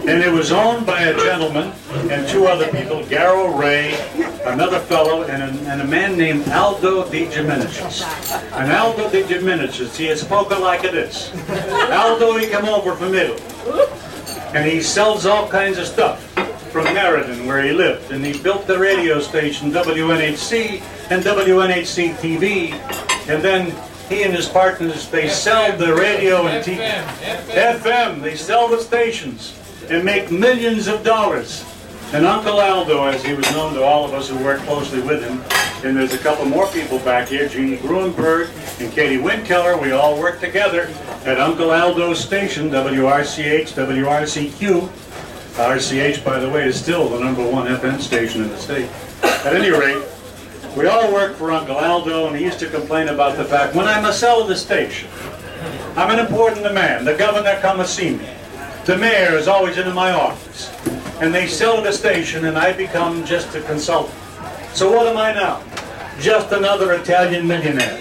And it was owned by a gentleman and two other people, Garrow Ray, another fellow, and a man named Aldo Di Domenicis. And Aldo Di Domenicis, he had spoken like this. Aldo, he come over from Italy. And he sells all kinds of stuff from Meriden, where he lived. And he built the radio station WNHC and WNHC TV. And then he and his partners, they sell the radio and TV. FM, they sell the stations and make millions of dollars. And Uncle Aldo, as he was known to all of us who worked closely with him, and there's a couple more people back here, Jeannie Gruenberg and Katie Windkeller, we all worked together at Uncle Aldo's station, WRCH, WRCQ. RCH, by the way, is still the #1 FM station in the state. At any rate, we all worked for Uncle Aldo, and he used to complain about the fact, when I must sell the station, I'm an important man, the governor come to see me. The mayor is always in my office. And they sell the station, and I become just a consultant. So what am I now? Just another Italian millionaire.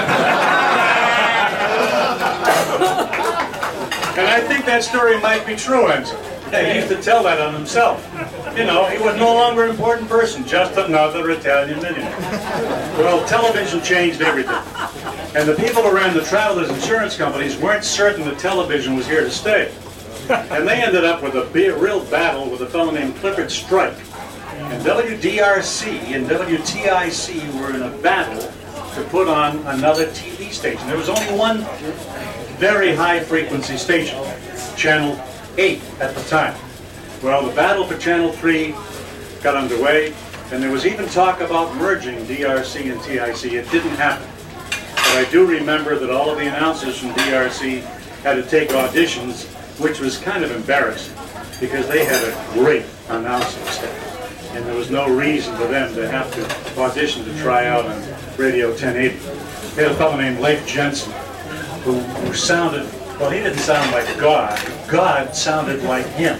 And I think that story might be true, Enzo. He used to tell that on himself. You know, he was no longer an important person, just another Italian millionaire. Well, television changed everything. And the people who ran the Travelers Insurance companies weren't certain that television was here to stay. And they ended up with a real battle with a fellow named Clifford Strike. And WDRC and WTIC were in a battle to put on another TV station. There was only one very high-frequency station, Channel 8 at the time. Well, the battle for Channel 3 got underway, and there was even talk about merging DRC and TIC. It didn't happen. But I do remember that all of the announcers from DRC had to take auditions, which was kind of embarrassing because they had a great announcing staff, and there was no reason for them to have to audition to try out on Radio 1080. They had a fellow named Leif Jensen who sounded, well, he didn't sound like God. God sounded like him.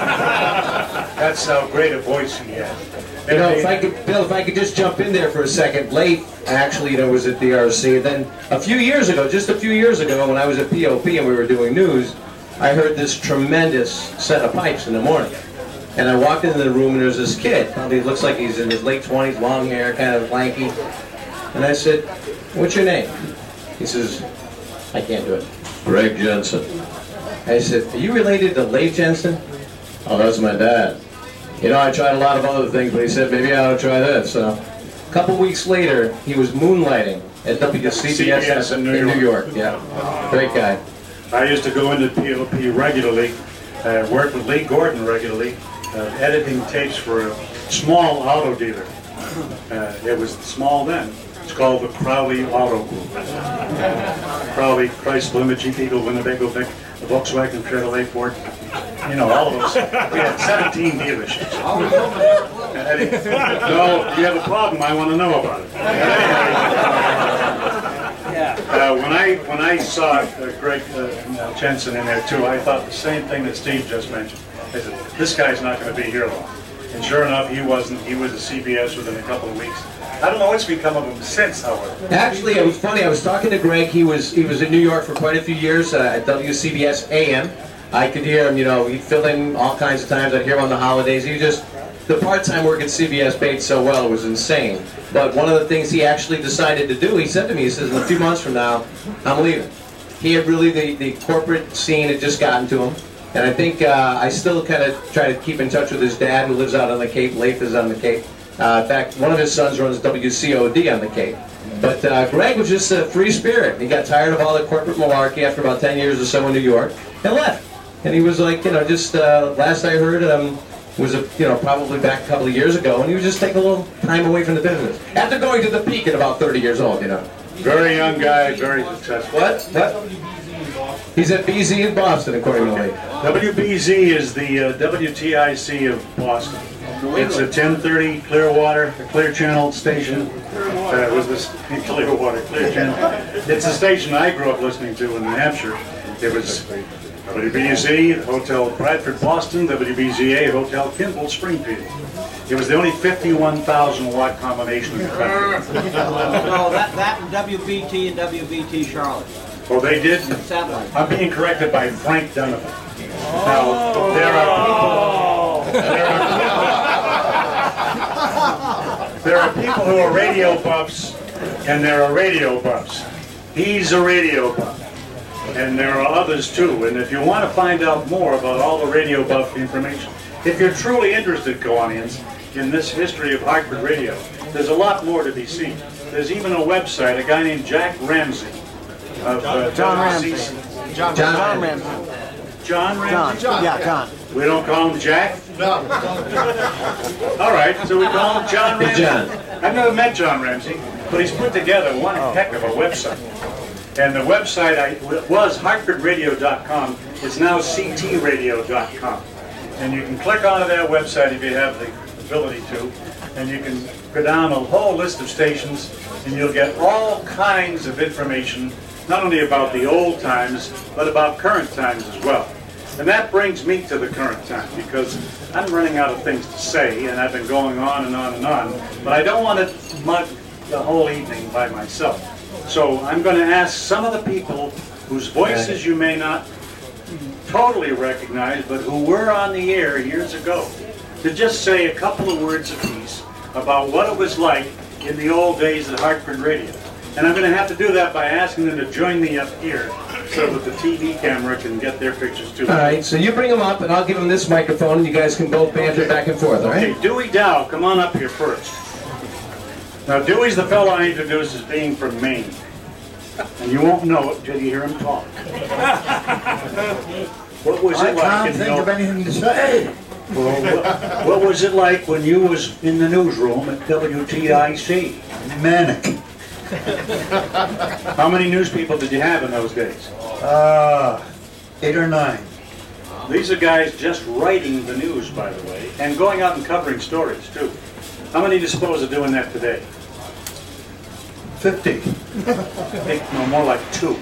That's how great a voice he had. You know, if I could, Bill, if I could just jump in there for a second. Leif actually, you know, was at DRC. Then a few years ago, just a few years ago, when I was at POP and we were doing news, I heard this tremendous set of pipes in the morning. And I walked into the room and there's this kid, probably looks like he's in his late 20s, long hair, kind of lanky. And I said, "What's your name?" He says, "I can't do it." "Greg Jensen." I said, "Are you related to Leif Jensen?" "Oh, that's my dad. You know, I tried a lot of other things, but he said, maybe I ought to try this." So, a couple weeks later, he was moonlighting at WCBS in New York. Yeah, great guy. I used to go into POP regularly, work with Lee Gordon regularly, editing tapes for a small auto dealer. It was small then. It's called the Crowley Auto Group. Crowley, Chrysler, Limited, Eagle, Winnebago, Vic, the Volkswagen, Chevrolet, Ford. You know, all of us. We had 17 dealerships. No, if you have a problem, I want to know about it. When I saw Greg Jensen in there too, I thought the same thing that Steve just mentioned. I said, this guy's not going to be here long. And sure enough, he wasn't. He was at CBS within a couple of weeks. I don't know what's become of him since, however. Actually, it was funny. I was talking to Greg. He was in New York for quite a few years at WCBS AM. I could hear him. You know, he'd fill in all kinds of times. I'd hear him on the holidays. He just, the part-time work at CBS paid so well, it was insane. But one of the things he actually decided to do, he said to me, he says, in a few months from now, I'm leaving. He had really, the corporate scene had just gotten to him. And I think I still kind of try to keep in touch with his dad, who lives out on the Cape. Leif is on the Cape. In fact, one of his sons runs WCOD on the Cape. But Greg was just a free spirit. He got tired of all the corporate malarkey after about 10 years or so in New York and left. And he was like, you know, just last I heard, was probably back a couple of years ago, and he was just taking a little time away from the business after going to the peak at about 30 years old. You know, very young guy, very successful. What? He's at BZ in Boston, according to Lee. WBZ is the WTIC of Boston. It's a 1030 Clearwater, a Clear Channel station. Was this Clearwater, Clear Channel? It's a station I grew up listening to in New Hampshire. It was WBZ, Hotel Bradford, Boston, WBZA, Hotel Kimball, Springfield. It was the only 51,000 watt combination in the country. No, that and WBT and WBT Charlotte. Oh, they did? Satellite. I'm being corrected by Frank Donovan. Now, there are There are people who are radio buffs, and there are radio buffs. He's a radio buff, and there are others too. And if you want to find out more about all the radio buff information, if you're truly interested, Kiwanians, in this history of Hartford radio, there's a lot more to be seen. There's even a website, a guy named Jack Ramsey of John Ramsey. John Ramsey. John Ramsey? John. We don't call him Jack? No. All right, so we call him John Ramsey. John. I've never met John Ramsey, but he's put together one heck of a website. And the website was hartfordradio.com. It's now ctradio.com. And you can click onto that website if you have the ability to, and you can go down a whole list of stations, and you'll get all kinds of information, not only about the old times, but about current times as well. And that brings me to the current time, because I'm running out of things to say, and I've been going on and on and on, but I don't want to mug the whole evening by myself. So I'm going to ask some of the people whose voices you may not totally recognize, but who were on the air years ago, to just say a couple of words apiece about what it was like in the old days at Hartford Radio. And I'm going to have to do that by asking them to join me up here so that the TV camera can get their pictures too. All right, so you bring them up, and I'll give them this microphone, and you guys can both banter back and forth, all right? Okay, Dewey Dow, come on up here first. Now, Dewey's the fellow I introduced as being from Maine. And you won't know it till you hear him talk. What was it like? I can't think of anything to say. Well, what was it like when you was in the newsroom at WTIC? Manic. How many news people did you have in those days? 8 or 9. These are guys just writing the news, by the way, and going out and covering stories, too. How many do you suppose are doing that today? 50. I think, no, more like 2.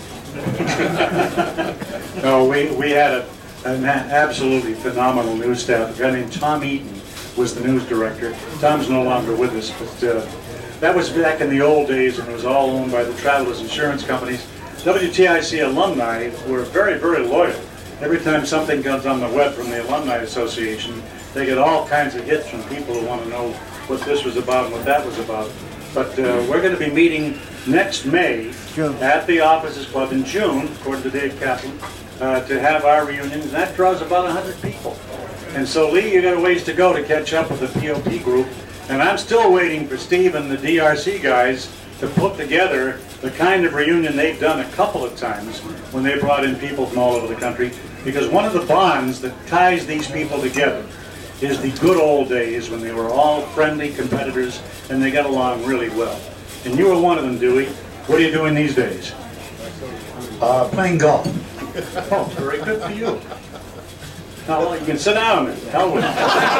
No, we had an absolutely phenomenal news staff. A guy named Tom Eaton was the news director. Tom's no longer with us, but that was back in the old days, and it was all owned by the Travelers Insurance Companies. WTIC alumni were very, very loyal. Every time something comes on the web from the Alumni Association, they get all kinds of hits from people who want to know what this was about and what that was about. But we're going to be meeting next May at the Officers Club in June, according to Dave Kaplan, to have our reunion, and that draws about 100 people. And so, Lee, you got a ways to go to catch up with the POP group, and I'm still waiting for Steve and the DRC guys to put together the kind of reunion they've done a couple of times when they brought in people from all over the country, because one of the bonds that ties these people together is the good old days when they were all friendly competitors and they got along really well. And you were one of them, Dewey. What are you doing these days? Playing golf. Oh, very good for you. Now, well, you can sit down and hell with it.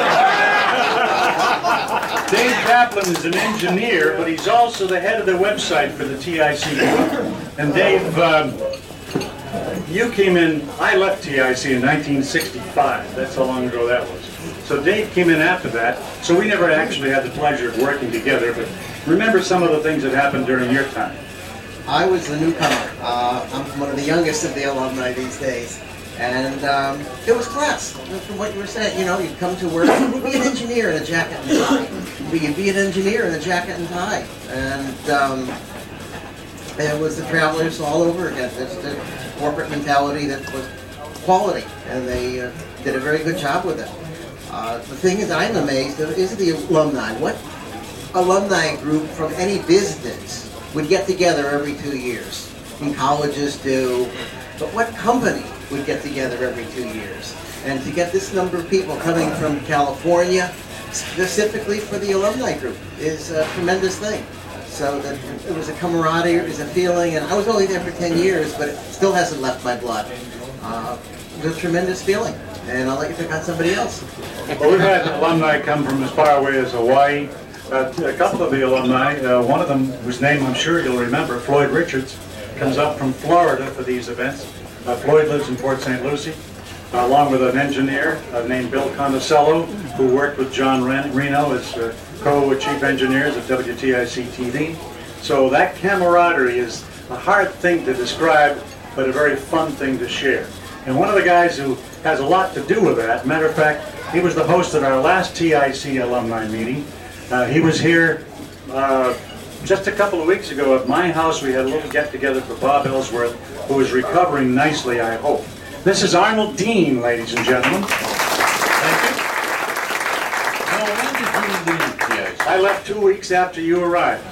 Dave Kaplan is an engineer, but he's also the head of the website for the TIC group. And Dave, you came in, I left TIC in 1965. That's how long ago that was. So Dave came in after that, so we never actually had the pleasure of working together, but remember some of the things that happened during your time. I was the newcomer. I'm one of the youngest of the alumni these days. And it was class. From what you were saying, you know, you'd come to work, you'd be an engineer in a jacket and tie. You'd be an engineer in a jacket and tie. And it was the Travelers all over again. It's the corporate mentality that was quality. And they did a very good job with it. The thing is, I'm amazed is the alumni. What alumni group from any business would get together every 2 years? I mean, colleges do, but what company would get together every 2 years? And to get this number of people coming from California, specifically for the alumni group, is a tremendous thing. So that it was a camaraderie, it was a feeling, and I was only there for 10 years, but it still hasn't left my blood. It was a tremendous feeling, and I'll let you pick on somebody else. Well, we've had alumni come from as far away as Hawaii. A couple of the alumni, one of them, whose name I'm sure you'll remember, Floyd Richards, comes up from Florida for these events. Floyd lives in Port St. Lucie, along with an engineer named Bill Condosello, who worked with John Reno as co-chief engineers at WTIC TV. So that camaraderie is a hard thing to describe, but a very fun thing to share. And one of the guys who has a lot to do with that, matter of fact, he was the host at our last TIC alumni meeting. He was here just a couple of weeks ago at my house. We had a little get-together for Bob Ellsworth, who is recovering nicely, I hope. This is Arnold Dean, ladies and gentlemen. Thank you. Now, when did you leave TIC? I left 2 weeks after you arrived.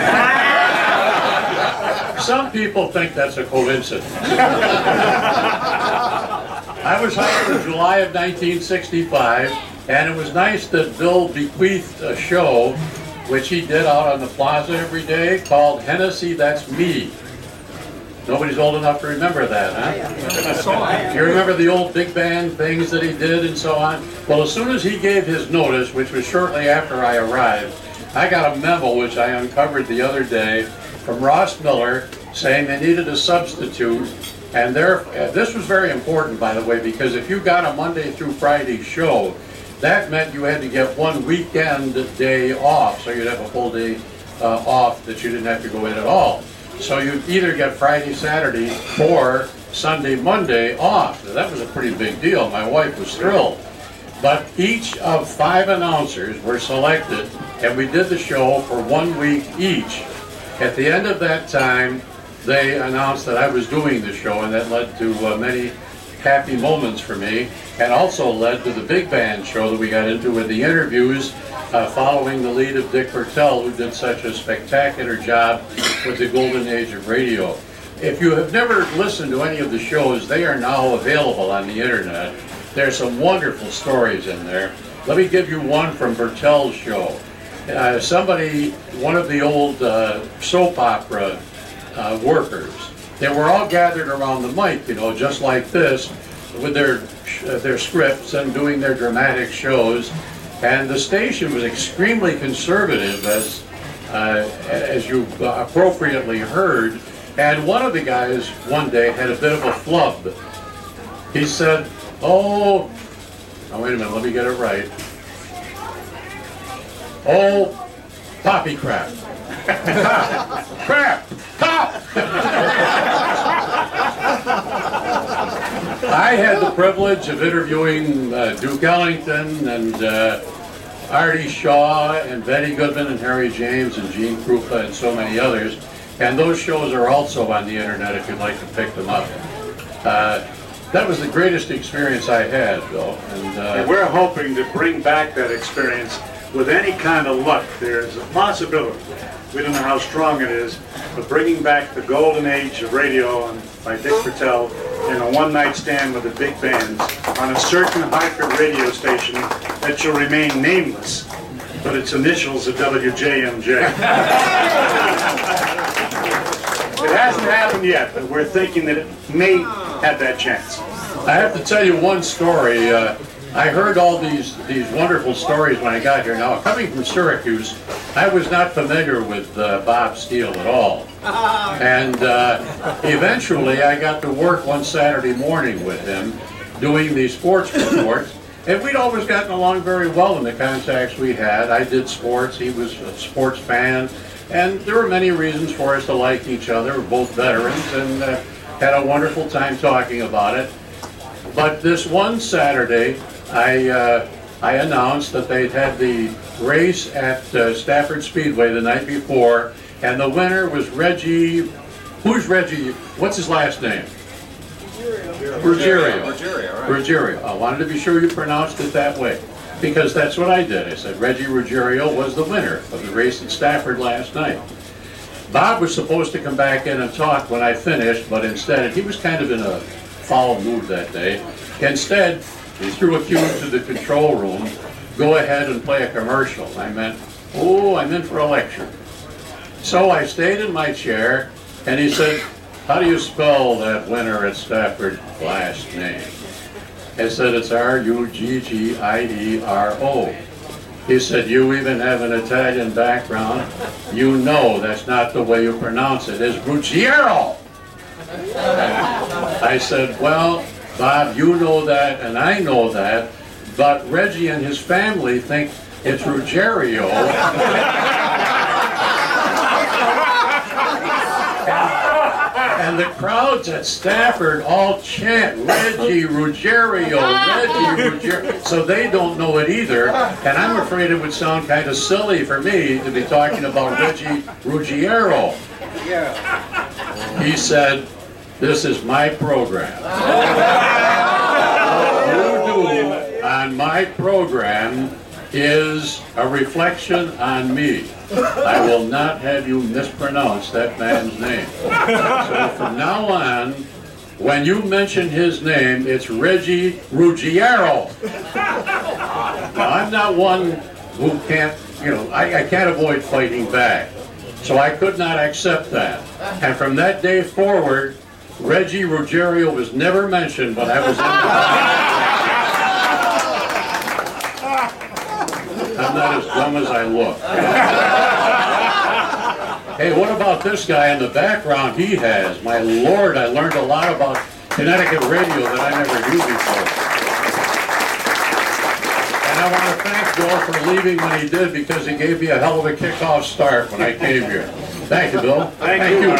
Some people think that's a coincidence. I was hired in July of 1965, and it was nice that Bill bequeathed a show, which he did out on the plaza every day, called Hennessy That's Me. Nobody's old enough to remember that, huh? You remember the old big band things that he did and so on? Well, as soon as he gave his notice, which was shortly after I arrived, I got a memo which I uncovered the other day from Ross Miller saying they needed a substitute. And this was very important, by the way, because if you got a Monday through Friday show, that meant you had to get one weekend day off, so you'd have a full day off that you didn't have to go in at all. So you'd either get Friday, Saturday, or Sunday, Monday off. Now, that was a pretty big deal. My wife was thrilled. But each of 5 announcers were selected, and we did the show for 1 week each. At the end of that time, they announced that I was doing the show, and that led to many happy moments for me, and also led to the big band show that we got into with the interviews following the lead of Dick Bertel, who did such a spectacular job with the golden age of radio. If you have never listened to any of the shows, they are now available on the internet. There's some wonderful stories in there. Let me give you one from Bertel's show. One of the old soap opera workers, they were all gathered around the mic, you know, just like this, with their scripts and doing their dramatic shows. And the station was extremely conservative, as you appropriately heard. And one of the guys one day had a bit of a flub. He said, oh, wait a minute, let me get it right. Oh, poppy crap. Crap! Cop! I had the privilege of interviewing Duke Ellington and Artie Shaw and Betty Goodman and Harry James and Gene Krupa and so many others. And those shows are also on the internet if you'd like to pick them up. That was the greatest experience I had, Bill. And we're hoping to bring back that experience with any kind of luck. There's a possibility. We don't know how strong it is, but bringing back the golden age of radio by Dick Bertel in a one-night stand with the big bands on a certain Hartford radio station that shall remain nameless, but its initials are WJMJ. It hasn't happened yet, but we're thinking that it may have that chance. I have to tell you one story. I heard all these wonderful stories when I got here. Now, coming from Syracuse, I was not familiar with Bob Steele at all. And eventually, I got to work one Saturday morning with him doing the sports reports. And we'd always gotten along very well in the contacts we had. I did sports, he was a sports fan. And there were many reasons for us to like each other. We're both veterans and had a wonderful time talking about it. But this one Saturday, I announced that they'd had the race at Stafford Speedway the night before, and the winner was Reggie. Who's Reggie? What's his last name? Ruggiero. Ruggiero. I wanted to be sure you pronounced it that way, because that's what I did. I said Reggie Ruggiero was the winner of the race at Stafford last night. Bob was supposed to come back in and talk when I finished, but instead, he was kind of in a foul mood that day. Instead, he threw a cue to the control room, go ahead and play a commercial. I meant, oh, I'm in for a lecture. So I stayed in my chair, and he said, how do you spell that winner at Stafford last name? I said, it's Ruggiero. He said, you even have an Italian background. You know that's not the way you pronounce it. It's Ruggiero. I said, well, Bob, you know that, and I know that, but Reggie and his family think it's Ruggiero. And the crowds at Stafford all chant Reggie Ruggiero, Reggie Ruggiero. So they don't know it either. And I'm afraid it would sound kind of silly for me to be talking about Reggie Ruggiero. He said, "This is my program. What you do on my program is a reflection on me. I will not have you mispronounce that man's name. So from now on, when you mention his name, it's Reggie Ruggiero." Now, I'm not one who can't, I can't avoid fighting back. So I could not accept that. And from that day forward, Reggie Ruggiero was never mentioned, but I was in the I'm not as dumb as I look. Hey, what about this guy in the background he has? My Lord, I learned a lot about Connecticut radio that I never knew before. And I want to thank Bill for leaving when he did, because he gave me a hell of a kickoff start when I came here. Thank you, Bill. Thank you.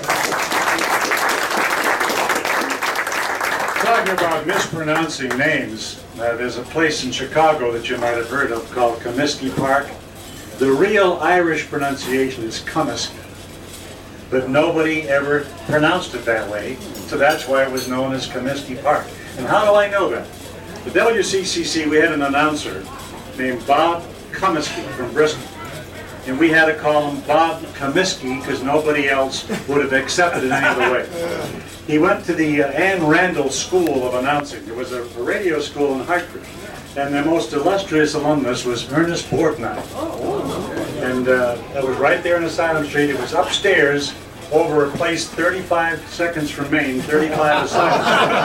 Talking about mispronouncing names, there's a place in Chicago that you might have heard of called Comiskey Park. The real Irish pronunciation is Comiskey, but nobody ever pronounced it that way, so that's why it was known as Comiskey Park. And how do I know that? The WCCC, we had an announcer named Bob Comiskey from Bristol, and we had to call him Bob Comiskey because nobody else would have accepted it any other way. He went to the Anne Randall School of Announcing. It was a radio school in Hartford. And the most illustrious alumnus was Ernest Borgnine. And it was right there in Asylum Street. It was upstairs over a place 35 seconds from Maine, 35 Asylum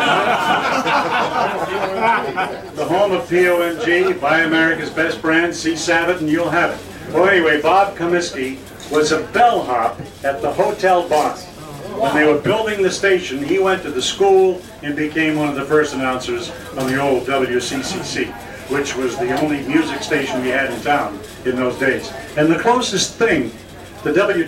Street. The home of POMG, Buy America's Best Brand, see Savitt and you'll have it. Well, anyway, Bob Comiskey was a bellhop at the Hotel Boston. When they were building the station, he went to the school and became one of the first announcers on the old WCCC, which was the only music station we had in town in those days. And the closest thing to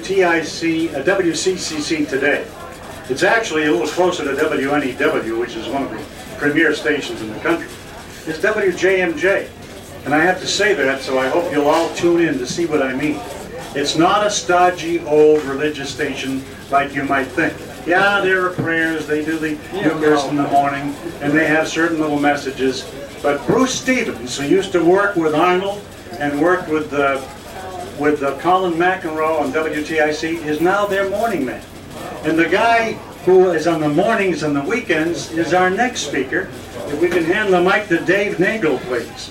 WCCC today, it's actually a little closer to WNEW, which is one of the premier stations in the country, is WJMJ. And I have to say that, so I hope you'll all tune in to see what I mean. It's not a stodgy old religious station like you might think. Yeah, there are prayers, they do the Eucharist in the morning, and they have certain little messages. But Bruce Stevens, who used to work with Arnold and worked with Colin McEnroe on WTIC, is now their morning man. And the guy who is on the mornings and the weekends is our next speaker. If we can hand the mic to Dave Nagel, please.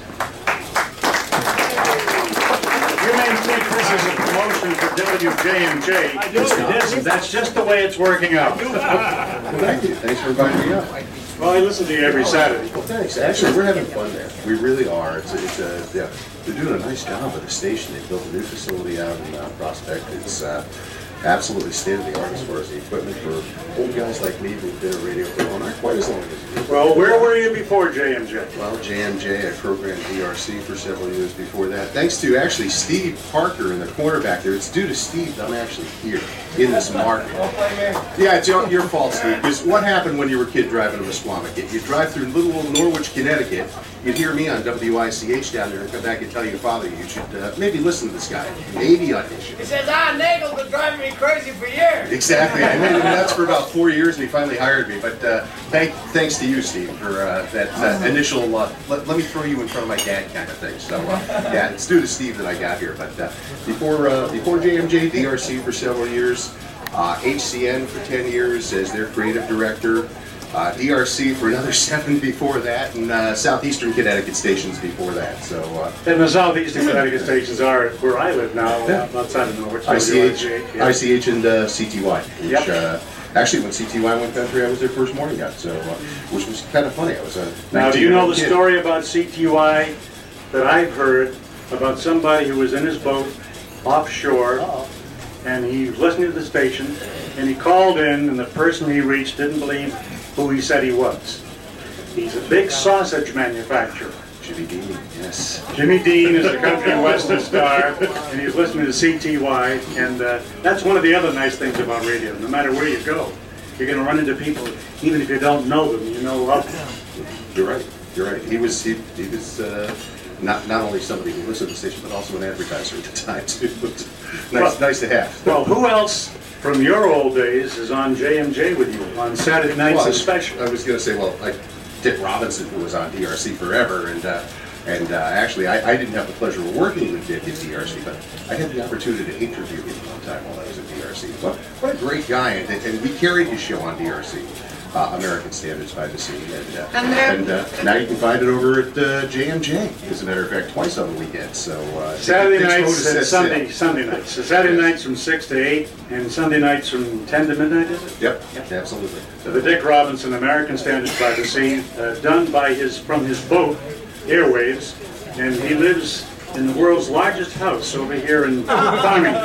You may think this is a promotion for WJMJ. It isn't. That's just the way it's working out. Thank you. Thanks for inviting me up. Well, I listen to you every Saturday. Well, thanks. Actually, we're having fun there. We really are. Yeah, they're doing a nice job at the station. They built a new facility out in Prospect. It's absolutely state-of-the-art as far as the equipment for old guys like me who've been at radio for not quite as long as you. Well, where were you before JMJ? Well, JMJ, I programmed DRC for several years before that. Thanks to actually Steve Parker in the corner back there. It's due to Steve that I'm actually here in this market. Yeah, it's your fault, Steve, because what happened when you were a kid driving to Misquamicut? You drive through little old Norwich, Connecticut, you'd hear me on WICH down there and come back and tell your father you should maybe listen to this guy, maybe audition. He says, Nagel's been driving me crazy for years. Exactly. I made him nuts for about 4 years and he finally hired me. But thanks to you, Steve, for that initial, let me throw you in front of my dad kind of thing. So, yeah, it's due to Steve that I got here. But before JMJ, DRC for several years, HCN for 10 years as their creative director, DRC for another 7 before that, and southeastern Connecticut stations before that. So, and the southeastern Connecticut stations are where I live now, outside of Norwich. ICH and CTY. Which, Yep. Actually, when CTY went country, I was their first morning guy, so which was kind of funny. I was a Now, do you know the kid. story about CTY that I've heard about somebody who was in his boat offshore, and he was listening to the station, and he called in, and the person he reached didn't believe who he said he was. He's a big sausage manufacturer. Jimmy Dean, yes. Jimmy Dean is a country and western star, and he's listening to CTY, and that's one of the other nice things about radio. No matter where you go, You're going to run into people, even if you don't know them, you know of them. You're right. You're right. He was not only somebody who listened to the station, but also an advertiser at the time too. Nice to have. Well, who else from your old days is on JMJ with you on Saturday nights Well, especially? I was going to say, well, like Dick Robinson, who was on DRC forever, and actually, I didn't have the pleasure of working with Dick at DRC, but I had the opportunity to interview him one time while I was at DRC. What a great guy, and we carried his show on DRC, American Standards by the Sea, and now you can find it over at JMJ, as a matter of fact, twice on the weekend. So Saturday Dick's nights bonus and sets Sunday nights. So Saturday nights from 6 to 8, and Sunday nights from 10 to midnight, is it? Yep, absolutely. So the Dick Robinson American Standards by the Sea, done by from his boat, Airwaves, and he lives in the world's largest house over here in Farmington.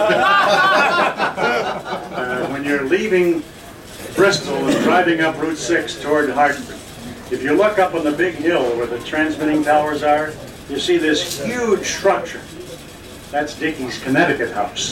When you're leaving Bristol and driving up Route 6 toward Hartford, if you look up on the big hill where the transmitting towers are, you see this huge structure. That's Dickie's Connecticut house.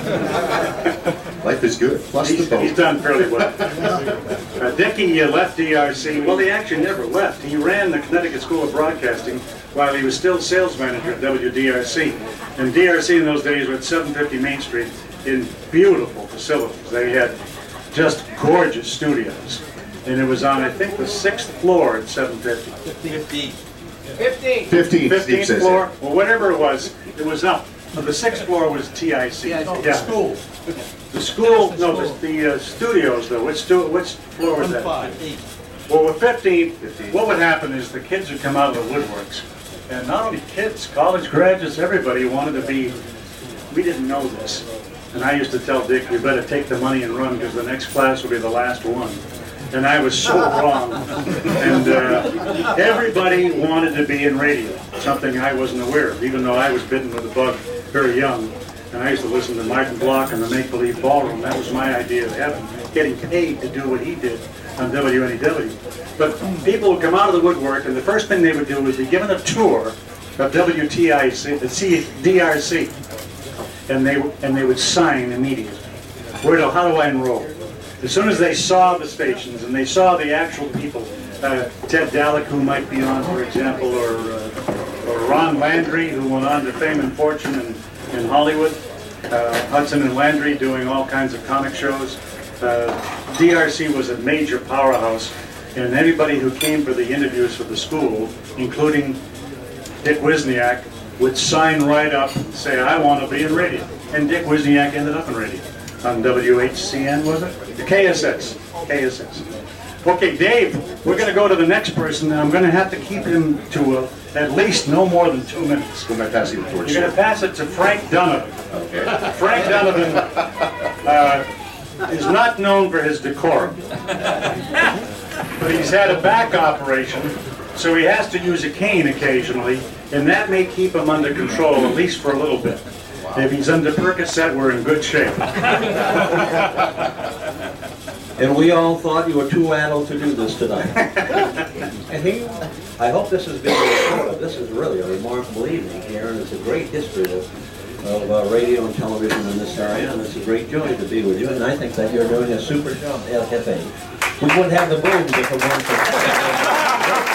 Life is good. Plus the boat. He's done fairly well. Dickie left DRC. Well, he actually never left. He ran the Connecticut School of Broadcasting while he was still sales manager at WDRC. And DRC in those days were at 750 Main Street in beautiful facilities. They had just gorgeous studios. And it was on, I think, the 6th floor at 750. 15. 15th, Steve 15th says floor, or whatever it was up. The 6th floor was TIC. The school. The school, no, the studios though. Which floor was that? Well, with 15, what would happen is the kids would come out of the woodworks. And not only kids, college graduates, everybody wanted to be, we didn't know this. And I used to tell Dick, you better take the money and run because the next class will be the last one. And I was so wrong. And everybody wanted to be in radio, something I wasn't aware of, even though I was bitten with a bug very young. And I used to listen to Martin Block and the Make Believe Ballroom. That was my idea of heaven, getting paid to do what he did on WNEW. But people would come out of the woodwork, and the first thing they would do was be given a tour of WTIC, the DRC, and they would sign immediately. How do I enroll? As soon as they saw the stations and they saw the actual people, Ted Dallek, who might be on, for example, or Ron Landry, who went on to fame and fortune in Hollywood, Hudson and Landry doing all kinds of comic shows. DRC was a major powerhouse, and anybody who came for the interviews for the school, including Dick Wisniak, would sign right up and say, I want to be in radio. And Dick Wisniak ended up in radio. On WHCN, was it? The KSS. Okay, Dave, we're going to go to the next person, and I'm going to have to keep him to at least no more than 2 minutes. Who am I passing the torch? You're going to pass it to Frank Donovan. Okay. Frank Donovan is not known for his decorum, but he's had a back operation, so he has to use a cane occasionally, and that may keep him under control, at least for a little bit. If he's under Percocet, we're in good shape. And we all thought you were too adult to do this tonight. I hope this has been recorded. This is really a remarkable evening here, and it's a great history of radio and television in this area, and it's a great joy to be with you, and I think that you're doing a super job, LFA. We wouldn't have the booms if it weren't for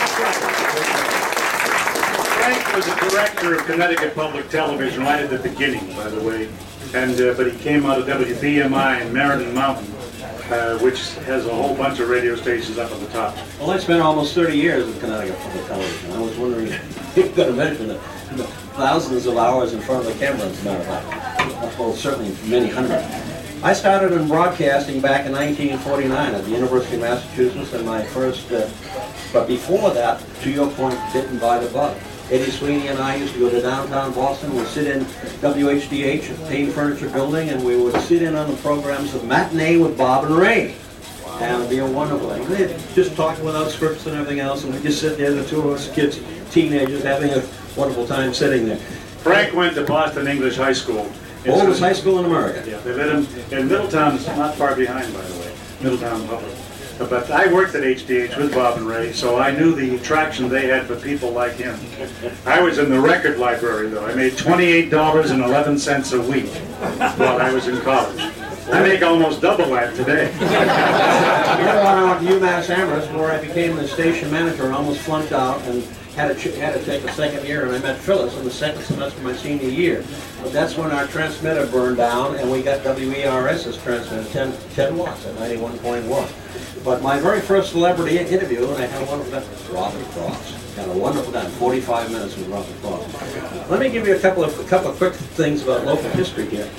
Frank was the director of Connecticut Public Television right at the beginning, by the way, and but he came out of WBMI in Meriden Mountain, which has a whole bunch of radio stations up on the top. Well, I spent almost 30 years with Connecticut Public Television. I was wondering if you were going to mention the thousands of hours in front of the camera, as a matter of fact. Well, certainly many hundred. I started in broadcasting back in 1949 at the University of Massachusetts, and my first, but before that, to your point, bitten by the bug. Eddie Sweeney and I used to go to downtown Boston. We'd sit in WHDH at Payne Furniture Building, and we would sit in on the programs of Matinee with Bob and Ray. And it'd be a wonderful thing. They'd just talking without scripts and everything else, and we'd just sit there, the two of us kids, teenagers, having a wonderful time sitting there. Frank went to Boston English High School. Oldest high school in America. Yeah, they let him, and Middletown is not far behind, by the way, Middletown Public. But I worked at HDH with Bob and Ray, so I knew the attraction they had for people like him. I was in the record library, though. I made $28.11 a week while I was in college. I make almost double that today. Later on, I went to UMass Amherst, where I became the station manager and almost flunked out and had to take a second year, and I met Phyllis in the second semester of my senior year. But that's when our transmitter burned down, and we got WERS's transmitter, 10 watts at 91.1. But my very first celebrity interview, and I had a wonderful time, was Robert Frost. Had a wonderful time, 45 minutes with Robert Frost. Let me give you a couple of quick things about local history here.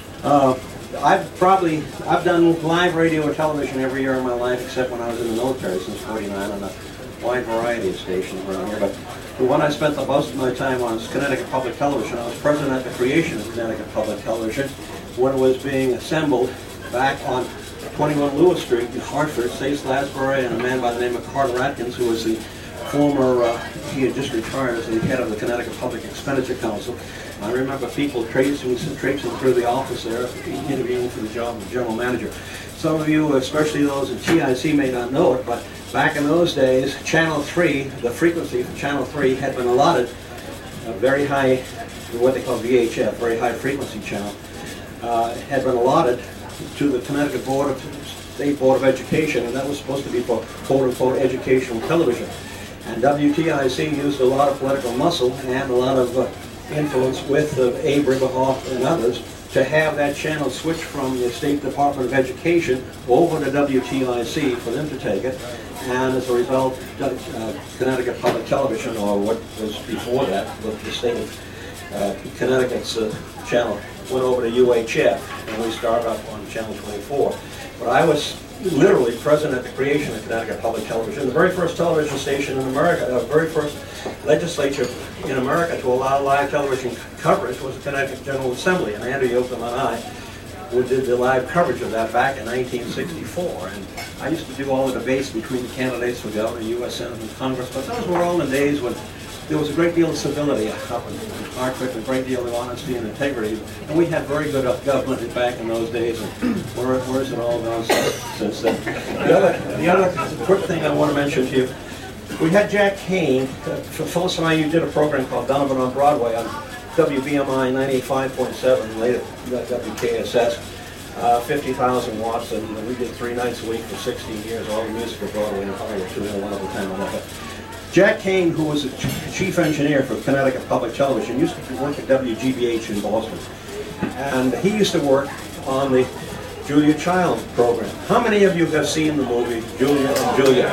I've done live radio or television every year of my life, except when I was in the military since '49 on a wide variety of stations around here. But the one I spent the most of my time on is Connecticut Public Television. I was president at the creation of Connecticut Public Television when it was being assembled back on 21 Lewis Street in Hartford. Stace Lasbury and a man by the name of Carter Atkins, who was the former, he had just retired as the head of the Connecticut Public Expenditure Council. I remember people traipsing through the office there, interviewing for the job of general manager. Some of you, especially those at TIC, may not know it, but back in those days, Channel 3, the frequency for Channel 3 had been allotted a very high, what they call VHF, very high frequency channel, had been allotted to the Connecticut State Board of Education, and that was supposed to be for quote-unquote educational television. And WTIC used a lot of political muscle and a lot of influence with Abe Riverhoff and others to have that channel switch from the State Department of Education over to WTIC for them to take it. And as a result, Connecticut Public Television, or what was before that, the state of Connecticut's channel, went over to UHF, and we started up on Channel 24. But I was literally present at the creation of Connecticut Public Television, the very first television station in America, the very first legislature in America to allow live television coverage was the Connecticut General Assembly, and Andrew Yoakum and I did the live coverage of that back in 1964. And I used to do all the debates between the candidates for governor, U.S. Senate, and Congress, but those were all the days when there was a great deal of civility up in Hartford, a great deal of honesty and integrity, and we had very good government back in those days, and where's it all gone since then? The other quick thing I want to mention to you, we had Jack Kane, for Phyllis and I, you did a program called Donovan on Broadway on WBMI 95.7, later WKSS, 50,000 watts, and we did 3 nights a week for 16 years, all the music of Broadway and Hollywood, too, and a wonderful time on that. Jack Kane, who was a chief engineer for Connecticut Public Television, used to work at WGBH in Boston. And he used to work on the Julia Child program. How many of you have seen the movie Julia and Julia?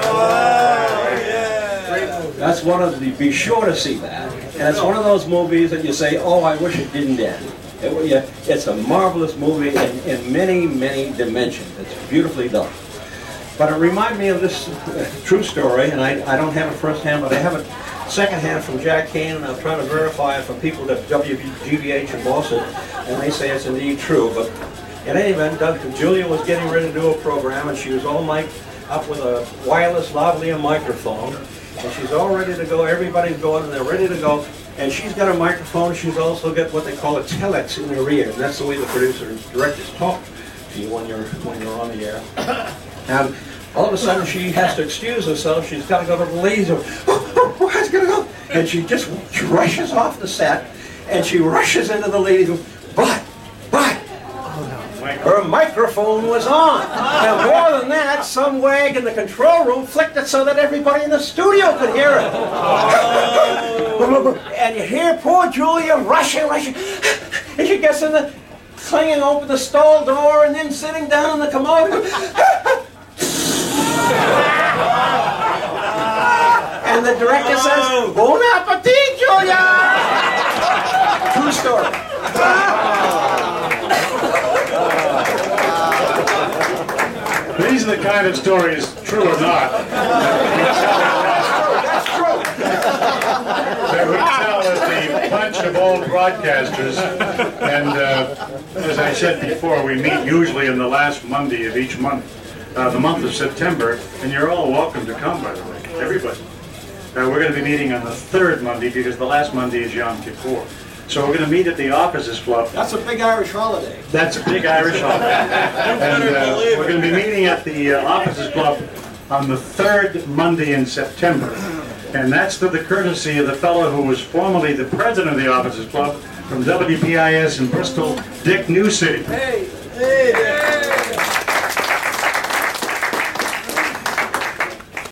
That's one of the, be sure to see that. And it's one of those movies that you say, oh, I wish it didn't end. It's a marvelous movie in many, many dimensions. It's beautifully done. But it reminded me of this true story, and I don't have it firsthand, but I have it secondhand from Jack Kane, and I'm trying to verify it from people at WGBH in Boston, and they say it's indeed true. But in any event, Julia was getting ready to do a program, and she was all mic'd up with a wireless lavalier microphone, and she's all ready to go. Everybody's going, and they're ready to go. And she's got a microphone. She's also got what they call a telex in her ear, and that's the way the producers and directors talk to you when you're on the air. And all of a sudden, she has to excuse herself. She's got to go to the ladies' room. Where's it going to go? And she just rushes off the set, and she rushes into the ladies' room. But, her microphone was on. And more than that, some wag in the control room flicked it so that everybody in the studio could hear it. And you hear poor Julia rushing. And she gets in the, clanging open the stall door, and then sitting down in the commode. And the director says, "Bon appetit, Julia!" True story. These are the kind of stories, true or not, That's true. that would tell as the bunch of old broadcasters. And as I said before, we meet usually on the last Monday of each month, the month of September, and you're all welcome to come, by the way, everybody. We're going to be meeting on the third Monday because the last Monday is Yom Kippur. So we're going to meet at the Officers Club. That's a big Irish holiday. That's a big Irish holiday. And we're going to be meeting at the Officers Club on the third Monday in September. And that's to the courtesy of the fellow who was formerly the president of the Officers Club from WPIS in Bristol, Dick Newcity. Hey!